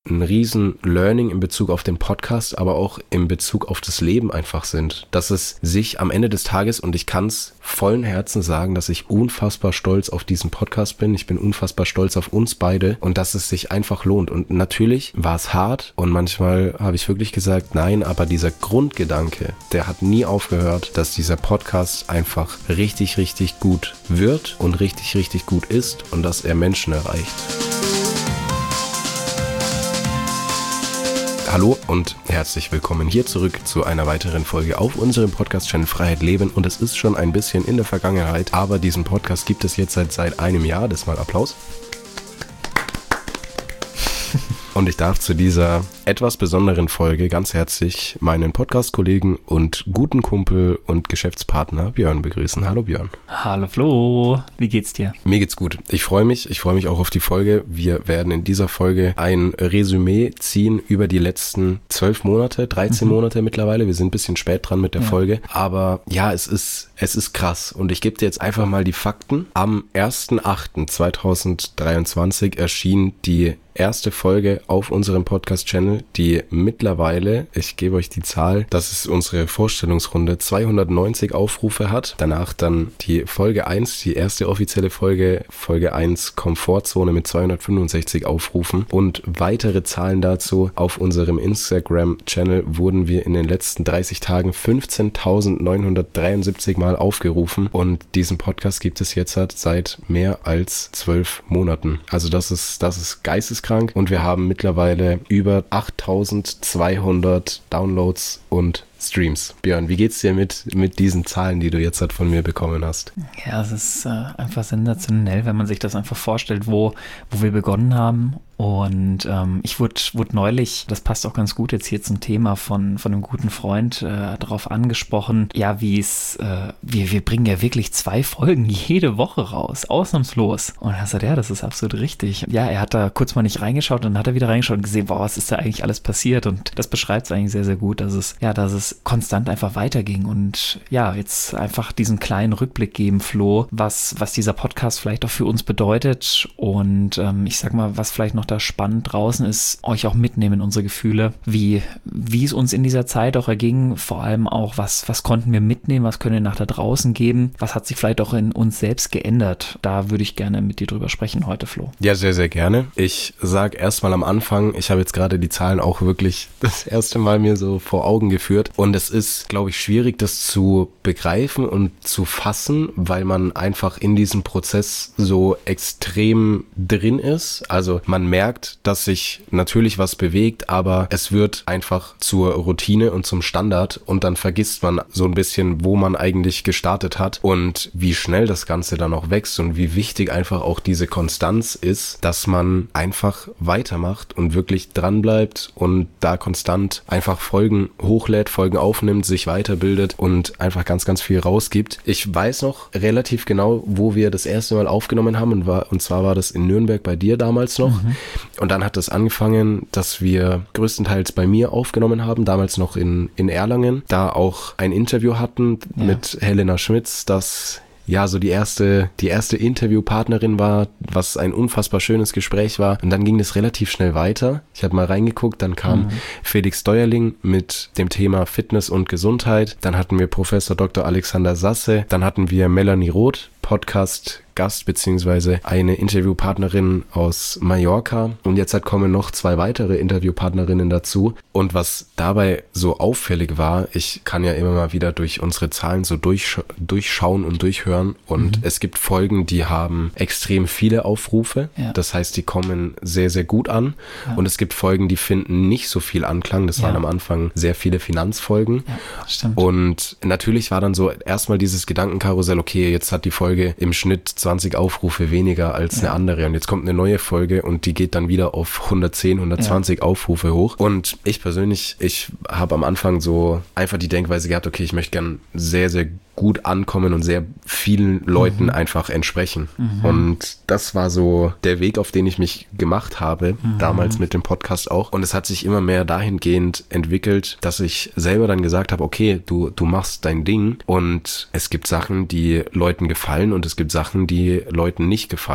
ein riesen Learning in Bezug auf den Podcast, aber auch in Bezug auf das Leben einfach sind. Dass es sich am Ende des Tages, und ich kann es vollen Herzen sagen, dass ich unfassbar stolz auf diesen Podcast bin. Ich bin unfassbar stolz auf uns beide und dass es sich einfach lohnt. Und natürlich war es hart und manchmal habe ich wirklich gesagt, nein, aber dieser Grundgedanke, der hat nie aufgehört, dass dieser Podcast einfach richtig, richtig gut wird und richtig, richtig gut ist und dass er Menschen erreicht. Hallo und herzlich willkommen hier zurück zu einer weiteren Folge auf unserem Podcast-Channel Freiheit Leben, und es ist schon ein bisschen in der Vergangenheit, aber diesen Podcast gibt es jetzt seit einem Jahr, das mal Applaus. Und ich darf zu dieser etwas besonderen Folge ganz herzlich meinen Podcast-Kollegen und guten Kumpel und Geschäftspartner Björn begrüßen. Hallo Björn. Hallo Flo, wie geht's dir? Mir geht's gut. Ich freue mich auch auf die Folge. Wir werden in dieser Folge ein Resümee ziehen über die letzten 12 Monate, 13 Monate mittlerweile. Wir sind ein bisschen spät dran mit der Folge. Aber ja, es ist krass. Und ich gebe dir jetzt einfach mal die Fakten. Am 1.8.2023 erschien die erste Folge auf unserem Podcast-Channel, die mittlerweile, ich gebe euch die Zahl, das ist unsere Vorstellungsrunde, 290 Aufrufe hat. Danach dann die Folge 1, die erste offizielle Folge 1 Komfortzone mit 265 Aufrufen und weitere Zahlen dazu. Auf unserem Instagram-Channel wurden wir in den letzten 30 Tagen 15.973 Mal aufgerufen und diesen Podcast gibt es jetzt seit mehr als 12 Monaten. Also das ist geisteskrank. Und wir haben mittlerweile über 8.200 Downloads und Streams. Björn, wie geht's dir mit diesen Zahlen, die du jetzt von mir bekommen hast? Ja, es ist einfach sensationell, wenn man sich das einfach vorstellt, wo wir begonnen haben. Und ich wurde neulich, das passt auch ganz gut jetzt hier zum Thema von einem guten Freund darauf angesprochen, ja, wir bringen ja wirklich 2 Folgen jede Woche raus, ausnahmslos. Und er sagt, ja, das ist absolut richtig. Ja, er hat da kurz mal nicht reingeschaut und dann hat er wieder reingeschaut und gesehen, boah, was ist da eigentlich alles passiert? Und das beschreibt es eigentlich sehr, sehr gut, dass es konstant einfach weiterging. Und ja, jetzt einfach diesen kleinen Rückblick geben, Flo, was dieser Podcast vielleicht auch für uns bedeutet. Und ich sag mal, was vielleicht noch da spannend draußen ist, euch auch mitnehmen in unsere Gefühle, wie es uns in dieser Zeit auch erging, vor allem auch, was konnten wir mitnehmen, was können wir nach da draußen geben, was hat sich vielleicht auch in uns selbst geändert. Da würde ich gerne mit dir drüber sprechen heute, Flo. Ja, sehr, sehr gerne. Ich sage erstmal am Anfang, ich habe jetzt gerade die Zahlen auch wirklich das erste Mal mir so vor Augen geführt und es ist, glaube ich, schwierig, das zu begreifen und zu fassen, weil man einfach in diesem Prozess so extrem drin ist. Also man merkt, dass sich natürlich was bewegt, aber es wird einfach zur Routine und zum Standard und dann vergisst man so ein bisschen, wo man eigentlich gestartet hat und wie schnell das Ganze dann auch wächst und wie wichtig einfach auch diese Konstanz ist, dass man einfach weitermacht und wirklich dranbleibt und da konstant einfach Folgen hochlädt, Folgen aufnimmt, sich weiterbildet und einfach ganz, ganz viel rausgibt. Ich weiß noch relativ genau, wo wir das erste Mal aufgenommen haben und zwar war das in Nürnberg bei dir damals noch. Und dann hat es angefangen, dass wir größtenteils bei mir aufgenommen haben, damals noch in Erlangen, da auch ein Interview hatten mit Helena Schmitz, das ja so die erste Interviewpartnerin war, was ein unfassbar schönes Gespräch war. Und dann ging es relativ schnell weiter. Ich habe mal reingeguckt, dann kam Felix Steuerling mit dem Thema Fitness und Gesundheit. Dann hatten wir Professor Dr. Alexander Sasse. Dann hatten wir Melanie Roth, Podcast-Gast beziehungsweise eine Interviewpartnerin aus Mallorca und jetzt kommen noch 2 weitere Interviewpartnerinnen dazu und was dabei so auffällig war, ich kann ja immer mal wieder durch unsere Zahlen so durchschauen und durchhören und es gibt Folgen, die haben extrem viele Aufrufe, das heißt, die kommen sehr, sehr gut an und es gibt Folgen, die finden nicht so viel Anklang, das waren am Anfang sehr viele Finanzfolgen und natürlich war dann so erstmal dieses Gedankenkarussell, okay, jetzt hat die Folge im Schnitt 20 Aufrufe weniger als eine andere und jetzt kommt eine neue Folge und die geht dann wieder auf 110, 120 Aufrufe hoch und ich persönlich, ich habe am Anfang so einfach die Denkweise gehabt, okay, ich möchte gern sehr, sehr gut ankommen und sehr vielen Leuten einfach entsprechen. Und das war so der Weg, auf den ich mich gemacht habe, damals mit dem Podcast auch. Und es hat sich immer mehr dahingehend entwickelt, dass ich selber dann gesagt habe, okay, du machst dein Ding und es gibt Sachen, die Leuten gefallen und es gibt Sachen, die Leuten nicht gefallen.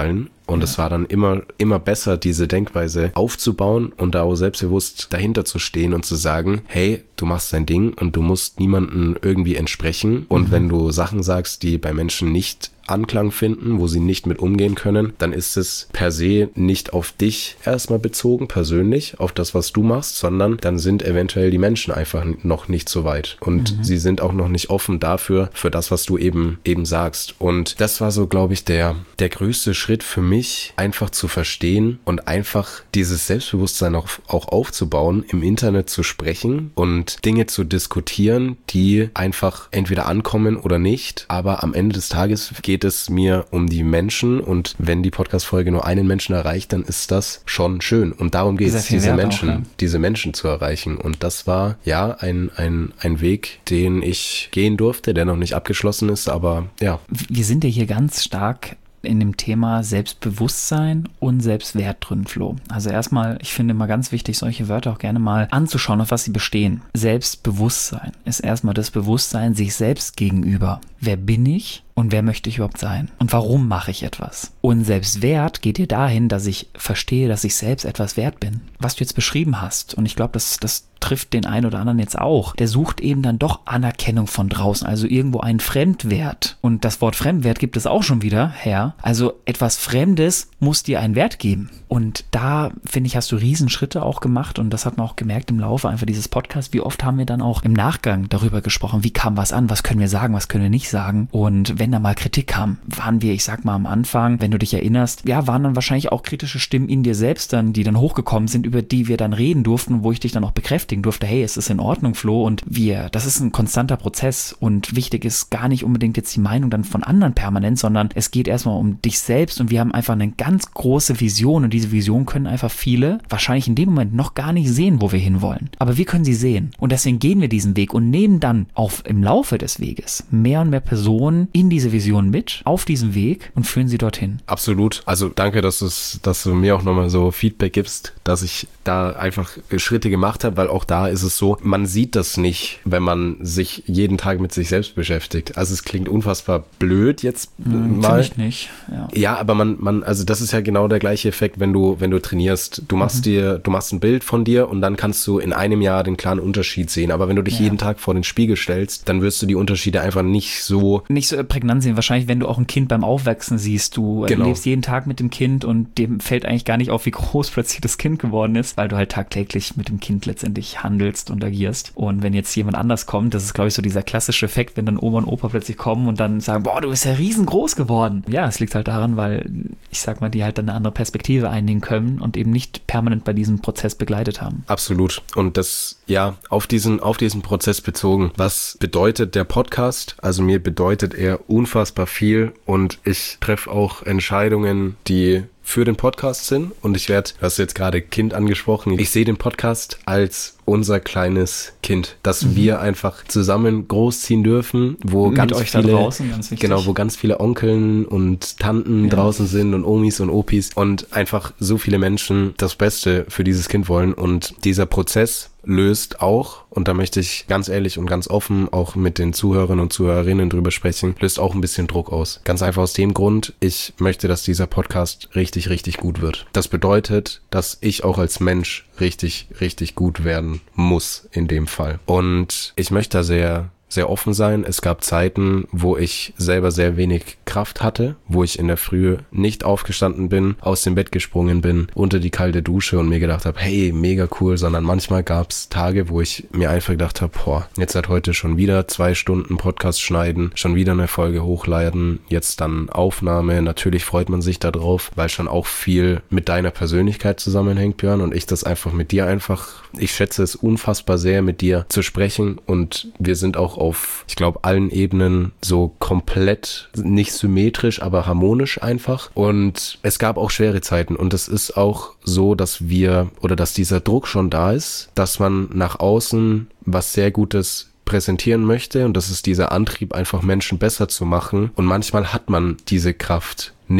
Und es war dann immer besser, diese Denkweise aufzubauen und da auch selbstbewusst dahinter zu stehen und zu sagen, hey, du machst dein Ding und du musst niemandem irgendwie entsprechen. Und wenn du Sachen sagst, die bei Menschen nicht Anklang finden, wo sie nicht mit umgehen können, dann ist es per se nicht auf dich erstmal bezogen, persönlich, auf das, was du machst, sondern dann sind eventuell die Menschen einfach noch nicht so weit und sie sind auch noch nicht offen dafür, für das, was du eben sagst. Und das war so, glaube ich, der größte Schritt für mich, einfach zu verstehen und einfach dieses Selbstbewusstsein auch aufzubauen, im Internet zu sprechen und Dinge zu diskutieren, die einfach entweder ankommen oder nicht, aber am Ende des Tages geht es mir um die Menschen und wenn die Podcast-Folge nur einen Menschen erreicht, dann ist das schon schön und darum geht es, diese Menschen zu erreichen und das war ja ein Weg, den ich gehen durfte, der noch nicht abgeschlossen ist, aber ja. Wir sind ja hier ganz stark in dem Thema Selbstbewusstsein und Selbstwert drin, Flo. Also erstmal, ich finde immer ganz wichtig, solche Wörter auch gerne mal anzuschauen, auf was sie bestehen. Selbstbewusstsein ist erstmal das Bewusstsein sich selbst gegenüber. Wer bin ich? Und wer möchte ich überhaupt sein? Und warum mache ich etwas? Und Selbstwert geht dir dahin, dass ich verstehe, dass ich selbst etwas wert bin. Was du jetzt beschrieben hast, und ich glaube, das trifft den einen oder anderen jetzt auch, der sucht eben dann doch Anerkennung von draußen, also irgendwo einen Fremdwert. Und das Wort Fremdwert gibt es auch schon wieder her. Also etwas Fremdes muss dir einen Wert geben. Und da, finde ich, hast du Riesenschritte auch gemacht und das hat man auch gemerkt im Laufe einfach dieses Podcasts. Wie oft haben wir dann auch im Nachgang darüber gesprochen, wie kam was an, was können wir sagen, was können wir nicht sagen. Und wenn da mal Kritik kam, waren wir, ich sag mal am Anfang, wenn du dich erinnerst, ja, waren dann wahrscheinlich auch kritische Stimmen in dir selbst dann, die dann hochgekommen sind, über die wir dann reden durften, wo ich dich dann auch bekräftigen durfte, hey, es ist in Ordnung, Flo, und das ist ein konstanter Prozess und wichtig ist gar nicht unbedingt jetzt die Meinung dann von anderen permanent, sondern es geht erstmal um dich selbst und wir haben einfach eine ganz große Vision und diese Vision können einfach viele wahrscheinlich in dem Moment noch gar nicht sehen, wo wir hinwollen. Aber wir können sie sehen und deswegen gehen wir diesen Weg und nehmen dann auch im Laufe des Weges mehr und mehr Personen in diese Vision mit, auf diesem Weg und führen sie dorthin. Absolut. Also danke, dass du mir auch nochmal so Feedback gibst, dass ich da einfach Schritte gemacht habe, weil auch da ist es so, man sieht das nicht, wenn man sich jeden Tag mit sich selbst beschäftigt. Also es klingt unfassbar blöd jetzt mal. Finde ich nicht. Ja, aber also das ist ja genau der gleiche Effekt, wenn du trainierst. Du machst ein Bild von dir und dann kannst du in einem Jahr den klaren Unterschied sehen. Aber wenn du dich jeden Tag vor den Spiegel stellst, dann wirst du die Unterschiede einfach nicht so prägnant sehen. Wahrscheinlich, wenn du auch ein Kind beim Aufwachsen siehst, du lebst jeden Tag mit dem Kind und dem fällt eigentlich gar nicht auf, wie groß plötzlich das Kind geworden ist, weil du halt tagtäglich mit dem Kind letztendlich handelst und agierst. Und wenn jetzt jemand anders kommt, das ist, glaube ich, so dieser klassische Effekt, wenn dann Oma und Opa plötzlich kommen und dann sagen, boah, du bist ja riesengroß geworden. Ja, es liegt halt daran, weil, ich sag mal, die halt dann eine andere Perspektive einnehmen können und eben nicht permanent bei diesem Prozess begleitet haben. Absolut. Und das, ja, auf diesen Prozess bezogen. Was bedeutet der Podcast? Also mir bedeutet er unfassbar viel und ich treffe auch Entscheidungen, die für den Podcast sind und du hast jetzt gerade Kind angesprochen, ich sehe den Podcast als unser kleines Kind, dass wir einfach zusammen großziehen dürfen, wo mit ganz euch viele, da draußen, ganz wichtig. Genau, wo ganz viele Onkeln und Tanten draußen sind und Omis und Opis und einfach so viele Menschen das Beste für dieses Kind wollen und dieser Prozess löst auch, und da möchte ich ganz ehrlich und ganz offen auch mit den Zuhörern und Zuhörerinnen drüber sprechen, löst auch ein bisschen Druck aus. Ganz einfach aus dem Grund, ich möchte, dass dieser Podcast richtig, richtig gut wird. Das bedeutet, dass ich auch als Mensch richtig, richtig gut werden muss in dem Fall. Und ich möchte da sehr offen sein. Es gab Zeiten, wo ich selber sehr wenig Kraft hatte, wo ich in der Früh nicht aufgestanden bin, aus dem Bett gesprungen bin, unter die kalte Dusche und mir gedacht habe, hey, mega cool, sondern manchmal gab es Tage, wo ich mir einfach gedacht habe, boah, jetzt hat heute schon wieder 2 Stunden Podcast schneiden, schon wieder eine Folge hochladen, jetzt dann Aufnahme. Natürlich freut man sich da drauf, weil schon auch viel mit deiner Persönlichkeit zusammenhängt, Björn, und ich das einfach mit dir ich schätze es unfassbar sehr, mit dir zu sprechen und wir sind auch auf, ich glaube, allen Ebenen so komplett, nicht symmetrisch, aber harmonisch einfach. Und es gab auch schwere Zeiten und es ist auch so, dass dieser Druck schon da ist, dass man nach außen was sehr Gutes präsentieren möchte und das ist dieser Antrieb, einfach Menschen besser zu machen und manchmal hat man diese Kraft nicht.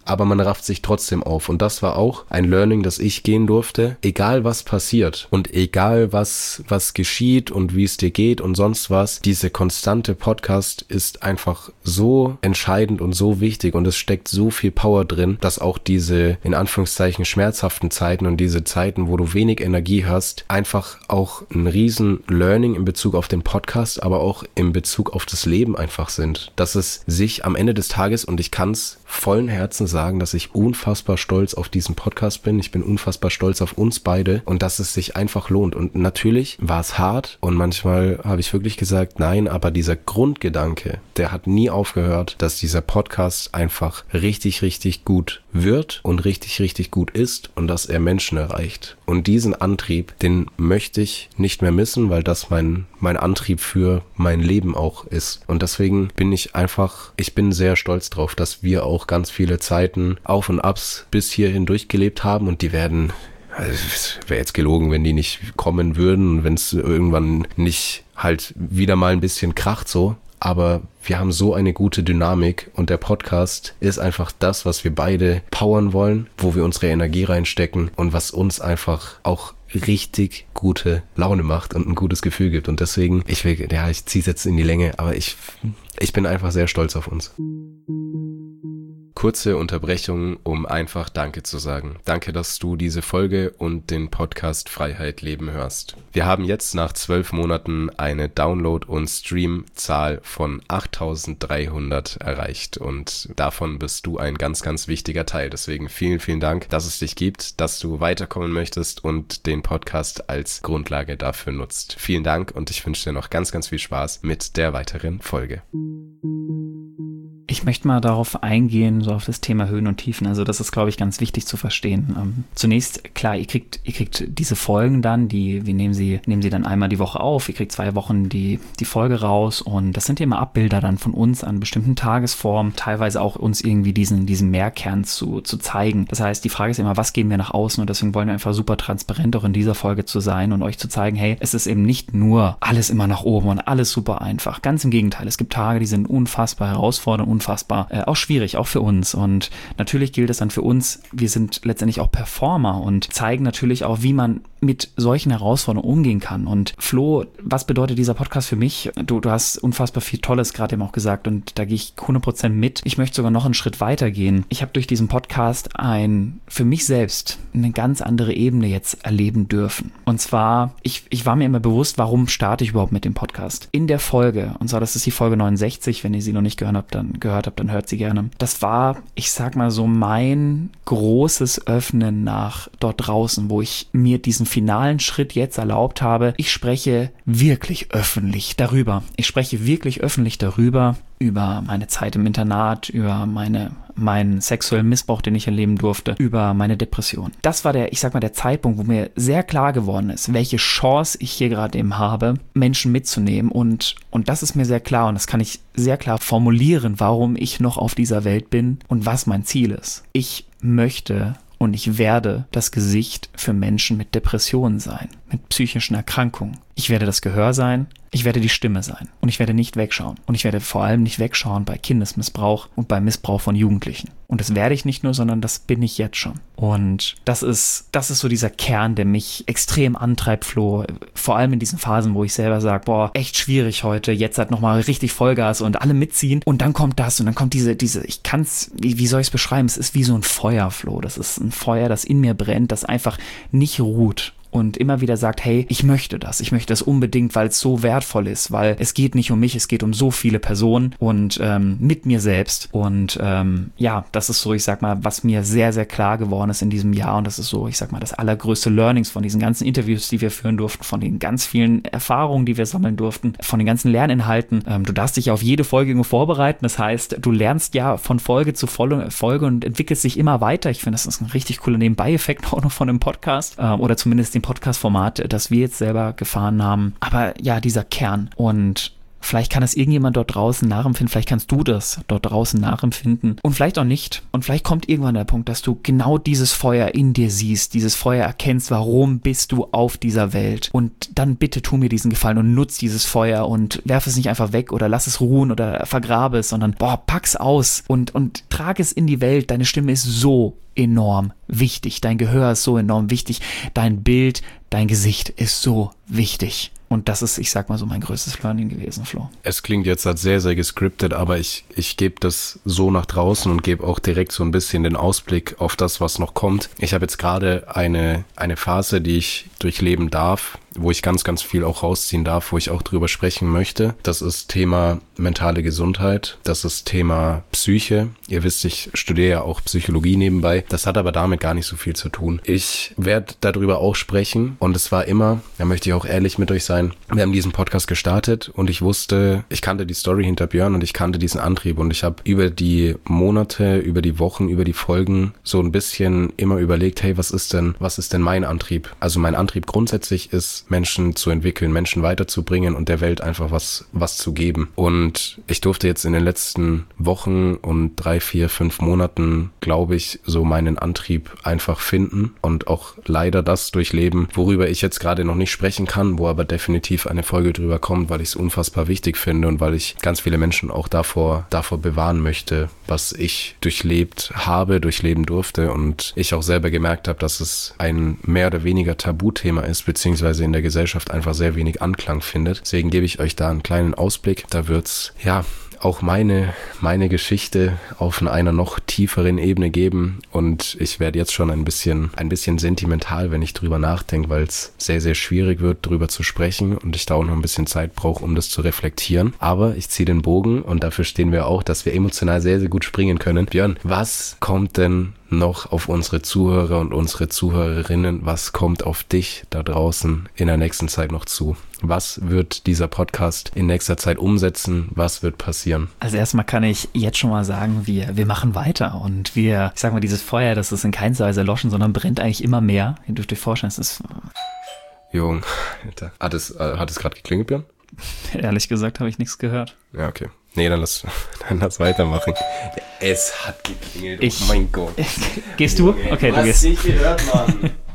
aber man rafft sich trotzdem auf. Und das war auch ein Learning, das ich gehen durfte. Egal was passiert und egal was geschieht und wie es dir geht und sonst was, diese konstante Podcast ist einfach so entscheidend und so wichtig und es steckt so viel Power drin, dass auch diese in Anführungszeichen schmerzhaften Zeiten und diese Zeiten, wo du wenig Energie hast, einfach auch ein riesen Learning in Bezug auf den Podcast, aber auch in Bezug auf das Leben einfach sind. Dass es sich am Ende des Tages, und ich kann es vollen Herzen sagen, dass ich unfassbar stolz auf diesen Podcast bin. Ich bin unfassbar stolz auf uns beide und dass es sich einfach lohnt. Und natürlich war es hart und manchmal habe ich wirklich gesagt, nein, aber dieser Grundgedanke, der hat nie aufgehört, dass dieser Podcast einfach richtig, richtig gut wird und richtig, richtig gut ist und dass er Menschen erreicht. Und diesen Antrieb, den möchte ich nicht mehr missen, weil das mein Antrieb für mein Leben auch ist. Und deswegen bin ich bin sehr stolz drauf, dass wir auch ganz viele Zeiten Auf und Abs bis hierhin durchgelebt haben und die werden, also es wäre jetzt gelogen, wenn die nicht kommen würden und wenn es irgendwann nicht halt wieder mal ein bisschen kracht so. Aber wir haben so eine gute Dynamik und der Podcast ist einfach das, was wir beide powern wollen, wo wir unsere Energie reinstecken und was uns einfach auch richtig gute Laune macht und ein gutes Gefühl gibt. Und deswegen, ich ziehe es jetzt in die Länge, aber ich bin einfach sehr stolz auf uns. Kurze Unterbrechung, um einfach Danke zu sagen. Danke, dass du diese Folge und den Podcast Freiheit Leben hörst. Wir haben jetzt nach 12 Monaten eine Download- und Stream-Zahl von 8.300 erreicht und davon bist du ein ganz, ganz wichtiger Teil. Deswegen vielen, vielen Dank, dass es dich gibt, dass du weiterkommen möchtest und den Podcast als Grundlage dafür nutzt. Vielen Dank und ich wünsche dir noch ganz, ganz viel Spaß mit der weiteren Folge. Ich möchte mal darauf eingehen, so auf das Thema Höhen und Tiefen. Also das ist, glaube ich, ganz wichtig zu verstehen. Zunächst, klar, ihr kriegt diese Folgen dann, wir nehmen sie dann einmal die Woche auf, ihr kriegt 2 Wochen die Folge raus und das sind ja immer Abbilder dann von uns an bestimmten Tagesformen, teilweise auch uns irgendwie diesen Mehrkern zu zeigen. Das heißt, die Frage ist immer, was geben wir nach außen und deswegen wollen wir einfach super transparent auch in dieser Folge zu sein und euch zu zeigen, hey, es ist eben nicht nur alles immer nach oben und alles super einfach. Ganz im Gegenteil, es gibt Tage, die sind unfassbar herausfordernd, unfassbar auch schwierig, auch für uns. Und natürlich gilt es dann für uns, wir sind letztendlich auch Performer und zeigen natürlich auch, wie man mit solchen Herausforderungen umgehen kann. Und Flo, was bedeutet dieser Podcast für mich? Du hast unfassbar viel Tolles gerade eben auch gesagt und da gehe ich 100% mit. Ich möchte sogar noch einen Schritt weiter gehen. Ich habe durch diesen Podcast für mich selbst eine ganz andere Ebene jetzt erleben dürfen. Und zwar, ich war mir immer bewusst, warum starte ich überhaupt mit dem Podcast? In der Folge, und zwar das ist die Folge 69, wenn ihr sie noch nicht gehört habt, dann hört sie gerne. Das war, ich sag mal so, mein großes Öffnen nach dort draußen, wo ich mir diesen finalen Schritt jetzt erlaubt habe. Ich spreche wirklich öffentlich darüber. Über meine Zeit im Internat, über meinen sexuellen Missbrauch, den ich erleben durfte, über meine Depression. Das war der Zeitpunkt, wo mir sehr klar geworden ist, welche Chance ich hier gerade eben habe, Menschen mitzunehmen und das ist mir sehr klar und das kann ich sehr klar formulieren, warum ich noch auf dieser Welt bin und was mein Ziel ist. Ich möchte und ich werde das Gesicht für Menschen mit Depressionen sein, mit psychischen Erkrankungen. Ich werde das Gehör sein, ich werde die Stimme sein und ich werde nicht wegschauen. Und ich werde vor allem nicht wegschauen bei Kindesmissbrauch und bei Missbrauch von Jugendlichen. Und das werde ich nicht nur, sondern das bin ich jetzt schon. Und das ist so dieser Kern, der mich extrem antreibt, Flo. Vor allem in diesen Phasen, wo ich selber sage, boah, echt schwierig heute, jetzt halt nochmal richtig Vollgas und alle mitziehen. Und dann kommt das und dann kommt diese, ich kann's, wie soll ich es beschreiben? Es ist wie so ein Feuer, Flo. Das ist ein Feuer, das in mir brennt, das einfach nicht ruht. Und immer wieder sagt, hey, ich möchte das unbedingt, weil es so wertvoll ist, weil es geht nicht um mich, es geht um so viele Personen und mit mir selbst und das ist so, ich sag mal, was mir sehr, sehr klar geworden ist in diesem Jahr und das ist so, ich sag mal, das allergrößte Learnings von diesen ganzen Interviews, die wir führen durften, von den ganz vielen Erfahrungen, die wir sammeln durften, von den ganzen Lerninhalten. Du darfst dich auf jede Folge irgendwo vorbereiten, das heißt, du lernst ja von Folge zu Folge und entwickelst dich immer weiter. Ich finde, das ist ein richtig cooler Nebenbei-Effekt auch noch von einem Podcast oder zumindest dem Podcast-Format, das wir jetzt selber gefahren haben. Aber ja, dieser Kern und Vielleicht kann es irgendjemand dort draußen nachempfinden, vielleicht kannst du das dort draußen nachempfinden und vielleicht auch nicht. Und vielleicht kommt irgendwann der Punkt, dass du genau dieses Feuer in dir siehst, dieses Feuer erkennst, warum bist du auf dieser Welt. Und dann bitte tu mir diesen Gefallen und nutz dieses Feuer und werf es nicht einfach weg oder lass es ruhen oder vergrabe es, sondern pack's aus und trag es in die Welt. Deine Stimme ist so enorm wichtig, dein Gehör ist so enorm wichtig, dein Bild, dein Gesicht ist so wichtig. Und das ist, ich sag mal so, mein größtes Learning gewesen, Flo. Es klingt jetzt halt sehr, sehr gescriptet, aber ich gebe das so nach draußen und gebe auch direkt so ein bisschen den Ausblick auf das, was noch kommt. Ich habe jetzt gerade eine Phase, die ich durchleben darf, wo ich ganz, ganz viel auch rausziehen darf, wo ich auch drüber sprechen möchte. Das ist Thema mentale Gesundheit, das ist Thema Psyche. Ihr wisst, ich studiere ja auch Psychologie nebenbei. Das hat aber damit gar nicht so viel zu tun. Ich werde darüber auch sprechen und es war immer, da möchte ich auch ehrlich mit euch sein, wir haben diesen Podcast gestartet und ich wusste, ich kannte die Story hinter Björn und ich kannte diesen Antrieb und ich habe über die Monate, über die Wochen, über die Folgen so ein bisschen immer überlegt, hey, was ist denn mein Antrieb? Also mein Antrieb grundsätzlich ist, Menschen zu entwickeln, Menschen weiterzubringen und der Welt einfach was zu geben. Und ich durfte jetzt in den letzten Wochen und 3, 4, 5 Monaten, glaube ich, so meinen Antrieb einfach finden und auch leider das durchleben, worüber ich jetzt gerade noch nicht sprechen kann, wo aber definitiv eine Folge drüber kommt, weil ich es unfassbar wichtig finde und weil ich ganz viele Menschen auch davor bewahren möchte, was ich durchlebt habe, durchleben durfte und ich auch selber gemerkt habe, dass es ein mehr oder weniger Tabuthema ist, beziehungsweise in der Gesellschaft einfach sehr wenig Anklang findet. Deswegen gebe ich euch da einen kleinen Ausblick. Da wird's, auch meine Geschichte auf einer noch tieferen Ebene geben und ich werde jetzt schon ein bisschen sentimental, wenn ich drüber nachdenke, weil es sehr, sehr schwierig wird, drüber zu sprechen und ich da auch noch ein bisschen Zeit brauche, um das zu reflektieren. Aber ich ziehe den Bogen und dafür stehen wir auch, dass wir emotional sehr, sehr gut springen können. Björn, was kommt denn noch auf unsere Zuhörer und unsere Zuhörerinnen? Was kommt auf dich da draußen in der nächsten Zeit noch zu? Was wird dieser Podcast in nächster Zeit umsetzen? Was wird passieren? Also erstmal kann ich jetzt schon mal sagen, wir machen weiter und ich sag mal, dieses Feuer, das ist in keinster Weise erloschen, sondern brennt eigentlich immer mehr. Ihr dürft euch vorstellen, es ist... Jung, Alter. Hat es gerade geklingelt, Björn? Ehrlich gesagt habe ich nichts gehört. Ja, okay. Nee, dann lass weitermachen. Es hat geklingelt, oh mein Gott. Gehst du? Okay, du gehst. Du hast nicht gehört, Mann.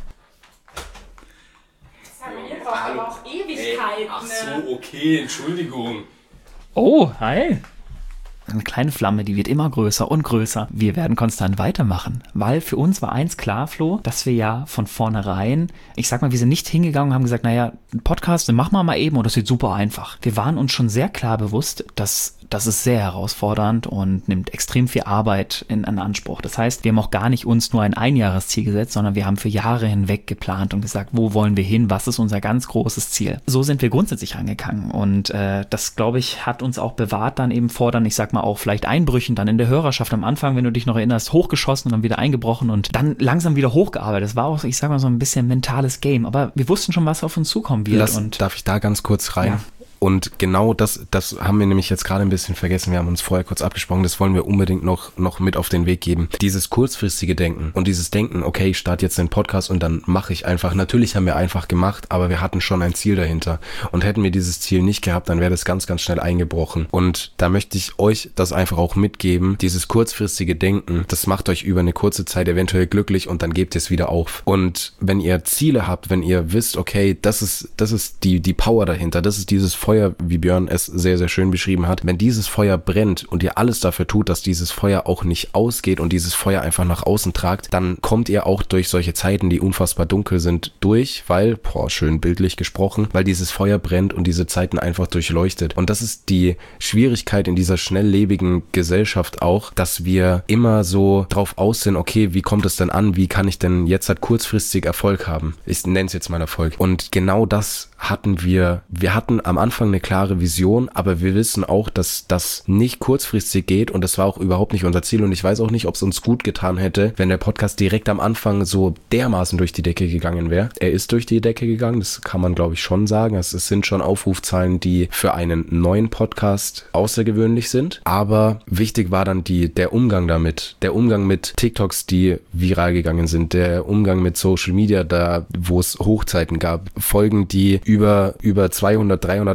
Das haben wir doch aber auch Ewigkeiten. Ach so, okay, Entschuldigung. Oh, hi. Eine kleine Flamme, die wird immer größer und größer. Wir werden konstant weitermachen, weil für uns war eins klar, Flo, dass wir ja von vornherein, ich sag mal, wir sind nicht hingegangen und haben gesagt, naja, einen Podcast, den machen wir mal eben und das wird super einfach. Wir waren uns schon sehr klar bewusst, dass das ist sehr herausfordernd und nimmt extrem viel Arbeit in Anspruch. Das heißt, wir haben auch gar nicht uns nur ein Einjahresziel gesetzt, sondern wir haben für Jahre hinweg geplant und gesagt, wo wollen wir hin, was ist unser ganz großes Ziel. So sind wir grundsätzlich angegangen und das, glaube ich, hat uns auch bewahrt dann eben vor, dann, ich sag mal, auch vielleicht Einbrüchen dann in der Hörerschaft am Anfang, wenn du dich noch erinnerst, hochgeschossen und dann wieder eingebrochen und dann langsam wieder hochgearbeitet. Das war auch, ich sag mal, so ein bisschen mentales Game, aber wir wussten schon, was auf uns zukommen wird. Darf ich da ganz kurz rein? Ja. Und genau das haben wir nämlich jetzt gerade ein bisschen vergessen. Wir haben uns vorher kurz abgesprochen. Das wollen wir unbedingt noch mit auf den Weg geben. Dieses kurzfristige Denken und dieses Denken, okay, ich starte jetzt den Podcast und dann mache ich einfach. Natürlich haben wir einfach gemacht, aber wir hatten schon ein Ziel dahinter. Und hätten wir dieses Ziel nicht gehabt, dann wäre das ganz, ganz schnell eingebrochen. Und da möchte ich euch das einfach auch mitgeben. Dieses kurzfristige Denken, das macht euch über eine kurze Zeit eventuell glücklich und dann gebt es wieder auf. Und wenn ihr Ziele habt, wenn ihr wisst, okay, das ist die Power dahinter, das ist dieses Feuer, wie Björn es sehr, sehr schön beschrieben hat, wenn dieses Feuer brennt und ihr alles dafür tut, dass dieses Feuer auch nicht ausgeht und dieses Feuer einfach nach außen tragt, dann kommt ihr auch durch solche Zeiten, die unfassbar dunkel sind, durch, weil, schön bildlich gesprochen, weil dieses Feuer brennt und diese Zeiten einfach durchleuchtet. Und das ist die Schwierigkeit in dieser schnelllebigen Gesellschaft auch, dass wir immer so drauf aus sind, okay, wie kommt es denn an, wie kann ich denn jetzt halt kurzfristig Erfolg haben? Ich nenne es jetzt mal Erfolg. Und genau das hatten wir hatten am Anfang eine klare Vision, aber wir wissen auch, dass das nicht kurzfristig geht und das war auch überhaupt nicht unser Ziel und ich weiß auch nicht, ob es uns gut getan hätte, wenn der Podcast direkt am Anfang so dermaßen durch die Decke gegangen wäre. Er ist durch die Decke gegangen, das kann man glaube ich schon sagen. Es sind schon Aufrufzahlen, die für einen neuen Podcast außergewöhnlich sind, aber wichtig war dann der Umgang damit, der Umgang mit TikToks, die viral gegangen sind, der Umgang mit Social Media, da wo es Hochzeiten gab, Folgen, die über 200, 300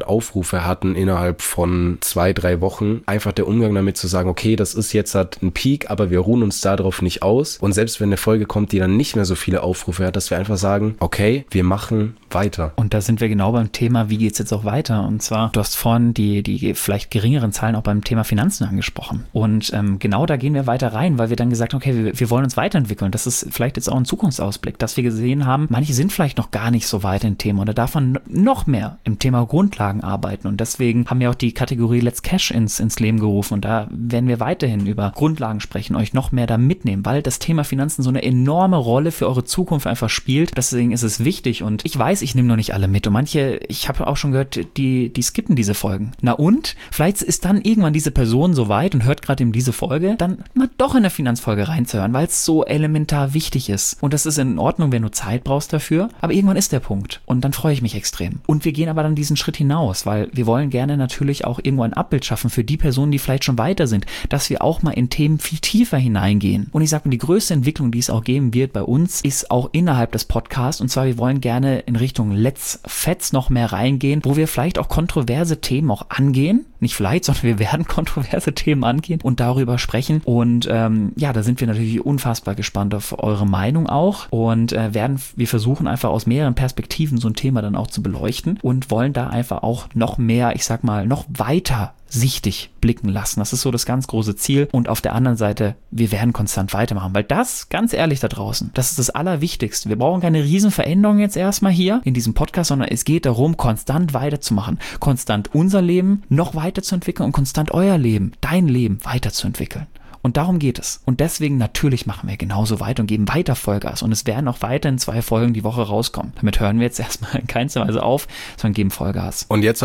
Aufrufe hatten innerhalb von 2-3 Wochen, einfach der Umgang damit zu sagen, okay, das ist jetzt halt ein Peak, aber wir ruhen uns darauf nicht aus. Und selbst wenn eine Folge kommt, die dann nicht mehr so viele Aufrufe hat, dass wir einfach sagen, okay, wir machen weiter. Und da sind wir genau beim Thema, wie geht's jetzt auch weiter? Und zwar, du hast vorhin die vielleicht geringeren Zahlen auch beim Thema Finanzen angesprochen. Und genau da gehen wir weiter rein, weil wir dann gesagt haben, okay, wir wollen uns weiterentwickeln. Das ist vielleicht jetzt auch ein Zukunftsausblick, dass wir gesehen haben, manche sind vielleicht noch gar nicht so weit im Thema und da darf man noch mehr im Thema Grundlagen arbeiten. Und deswegen haben wir auch die Kategorie Let's Cash ins Leben gerufen. Und da werden wir weiterhin über Grundlagen sprechen, euch noch mehr da mitnehmen, weil das Thema Finanzen so eine enorme Rolle für eure Zukunft einfach spielt. Deswegen ist es wichtig und ich weiß, ich nehme noch nicht alle mit und manche, ich habe auch schon gehört, die skippen diese Folgen. Na und? Vielleicht ist dann irgendwann diese Person so weit und hört gerade eben diese Folge, dann mal doch in der Finanzfolge reinzuhören, weil es so elementar wichtig ist. Und das ist in Ordnung, wenn du Zeit brauchst dafür, aber irgendwann ist der Punkt und dann freue ich mich extrem. Und wir gehen aber dann diesen Schritt hinaus, weil wir wollen gerne natürlich auch irgendwo ein Abbild schaffen für die Personen, die vielleicht schon weiter sind, dass wir auch mal in Themen viel tiefer hineingehen. Und ich sage mal, die größte Entwicklung, die es auch geben wird bei uns, ist auch innerhalb des Podcasts. Und zwar, wir wollen gerne in Richtung Let's Fets noch mehr reingehen, wo wir vielleicht auch kontroverse Themen auch angehen. Nicht vielleicht, sondern wir werden kontroverse Themen angehen und darüber sprechen. Und ja, da sind wir natürlich unfassbar gespannt auf eure Meinung auch. Und wir versuchen einfach aus mehreren Perspektiven so ein Thema dann auch zu beleuchten und wollen da einfach auch noch mehr, ich sag mal, noch weiter sichtig blicken lassen. Das ist so das ganz große Ziel. Und auf der anderen Seite, wir werden konstant weitermachen, weil das, ganz ehrlich da draußen, das ist das Allerwichtigste. Wir brauchen keine Riesenveränderung jetzt erstmal hier in diesem Podcast, sondern es geht darum, konstant weiterzumachen, konstant unser Leben noch weiterzuentwickeln und konstant euer Leben, dein Leben weiterzuentwickeln. Und darum geht es. Und deswegen natürlich machen wir genauso weiter und geben weiter Vollgas. Und es werden auch weiterhin 2 Folgen die Woche rauskommen. Damit hören wir jetzt erstmal in keinster Weise auf, sondern geben Vollgas. Und ich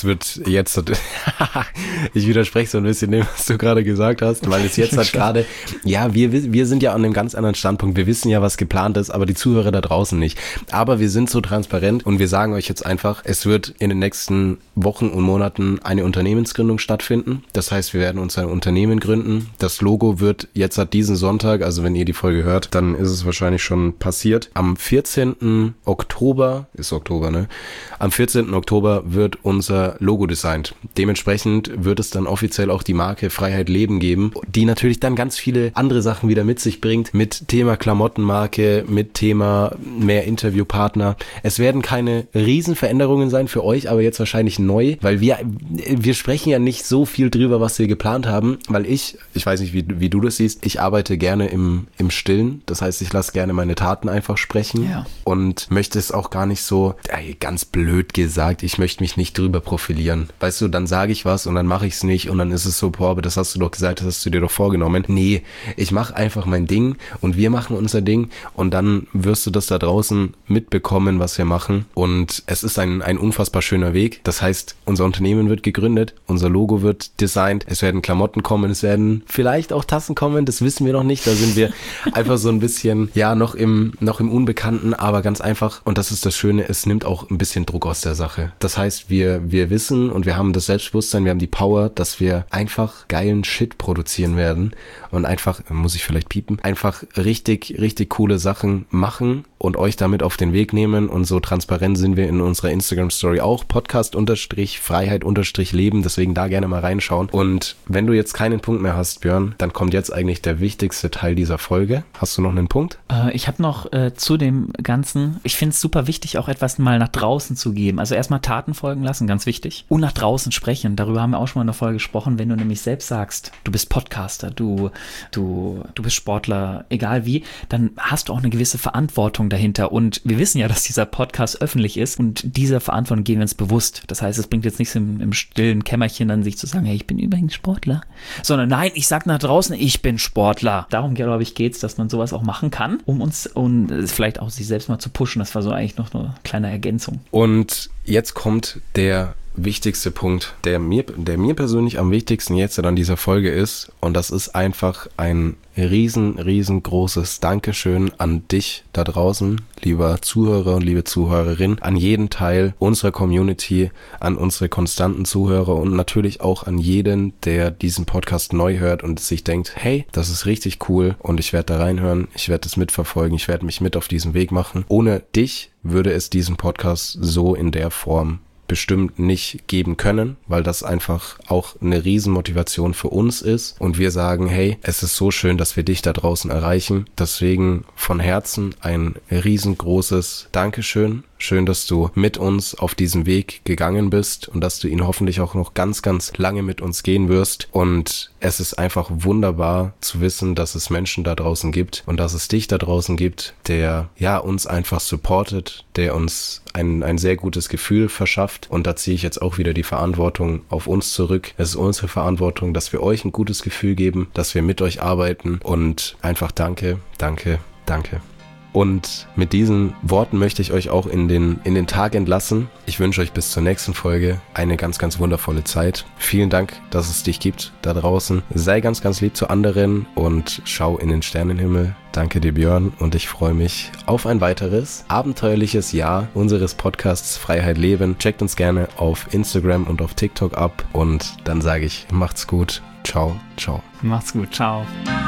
widerspreche so ein bisschen dem, was du gerade gesagt hast, weil es jetzt gerade, ja, wir sind ja an einem ganz anderen Standpunkt. Wir wissen ja, was geplant ist, aber die Zuhörer da draußen nicht. Aber wir sind so transparent und wir sagen euch jetzt einfach, es wird in den nächsten Wochen und Monaten eine Unternehmensgründung stattfinden. Das heißt, wir werden uns ein Unternehmen gründen. Das Logo wird jetzt diesen Sonntag, also wenn ihr die Folge hört, dann ist es wahrscheinlich schon passiert. Am 14. Oktober, ist Oktober, ne? Am 14. Oktober wird unser Logo designt. Dementsprechend wird es dann offiziell auch die Marke Freiheit Leben geben, die natürlich dann ganz viele andere Sachen wieder mit sich bringt, mit Thema Klamottenmarke, mit Thema mehr Interviewpartner. Es werden keine Riesenveränderungen sein für euch, aber jetzt wahrscheinlich neu, weil wir sprechen ja nicht so viel drüber, was wir geplant haben, weil ich weiß nicht, wie du das siehst, ich arbeite gerne im Stillen. Das heißt, ich lasse gerne meine Taten einfach sprechen und möchte es auch gar nicht so, ganz blöd gesagt, ich möchte mich nicht drüber profilieren. Weißt du, dann sage ich was und dann mache ich es nicht und dann ist es so, boah, aber das hast du doch gesagt, das hast du dir doch vorgenommen. Nee, ich mache einfach mein Ding und wir machen unser Ding und dann wirst du das da draußen mitbekommen, was wir machen. Und es ist ein unfassbar schöner Weg. Das heißt, unser Unternehmen wird gegründet, unser Logo wird designt, es werden Klamotten kommen, es werden vielleicht auch Tassen kommen, das wissen wir noch nicht, da sind wir einfach so ein bisschen, ja, noch im Unbekannten, aber ganz einfach, und das ist das Schöne, es nimmt auch ein bisschen Druck aus der Sache. Das heißt, wir wissen und wir haben das Selbstbewusstsein, wir haben die Power, dass wir einfach geilen Shit produzieren werden und einfach, muss ich vielleicht piepen, einfach richtig, richtig coole Sachen machen und euch damit auf den Weg nehmen und so transparent sind wir in unserer Instagram-Story auch, Podcast_Freiheit_Leben, deswegen da gerne mal reinschauen. Und wenn du jetzt keinen Punkt mehr hast, Björn, dann kommt jetzt eigentlich der wichtigste Teil dieser Folge. Hast du noch einen Punkt? Ich habe noch zu dem Ganzen, ich finde es super wichtig, auch etwas mal nach draußen zu geben. Also erstmal Taten folgen lassen, ganz wichtig. Und nach draußen sprechen. Darüber haben wir auch schon mal in der Folge gesprochen. Wenn du nämlich selbst sagst, du bist Podcaster, du bist Sportler, egal wie, dann hast du auch eine gewisse Verantwortung dahinter. Und wir wissen ja, dass dieser Podcast öffentlich ist und dieser Verantwortung gehen wir uns bewusst. Das heißt, es bringt jetzt nichts im stillen Kämmerchen dann sich zu sagen, hey, ich bin übrigens Sportler. Sondern nein, ich sag nach draußen, ich bin Sportler. Darum, glaube ich, geht's, dass man sowas auch machen kann, um uns und vielleicht auch sich selbst mal zu pushen. Das war so eigentlich noch eine kleine Ergänzung. Und jetzt kommt der wichtigste Punkt, der mir persönlich am wichtigsten jetzt an dieser Folge ist, und das ist einfach ein riesengroßes Dankeschön an dich da draußen, lieber Zuhörer und liebe Zuhörerin, an jeden Teil unserer Community, an unsere konstanten Zuhörer und natürlich auch an jeden, der diesen Podcast neu hört und sich denkt, hey, das ist richtig cool und ich werde da reinhören, ich werde das mitverfolgen, ich werde mich mit auf diesen Weg machen. Ohne dich würde es diesen Podcast so in der Form bestimmt nicht geben können, weil das einfach auch eine Riesenmotivation für uns ist und wir sagen, hey, es ist so schön, dass wir dich da draußen erreichen. Deswegen von Herzen ein riesengroßes Dankeschön. Schön, dass du mit uns auf diesem Weg gegangen bist und dass du ihn hoffentlich auch noch ganz, ganz lange mit uns gehen wirst. Und es ist einfach wunderbar zu wissen, dass es Menschen da draußen gibt und dass es dich da draußen gibt, der ja uns einfach supportet, der uns ein sehr gutes Gefühl verschafft. Und da ziehe ich jetzt auch wieder die Verantwortung auf uns zurück. Es ist unsere Verantwortung, dass wir euch ein gutes Gefühl geben, dass wir mit euch arbeiten und einfach danke, danke, danke. Und mit diesen Worten möchte ich euch auch in den Tag entlassen. Ich wünsche euch bis zur nächsten Folge eine ganz, ganz wundervolle Zeit. Vielen Dank, dass es dich gibt da draußen. Sei ganz, ganz lieb zu anderen und schau in den Sternenhimmel. Danke dir, Björn, und ich freue mich auf ein weiteres abenteuerliches Jahr unseres Podcasts Freiheit Leben. Checkt uns gerne auf Instagram und auf TikTok ab und dann sage ich, macht's gut. Ciao, ciao. Macht's gut, ciao.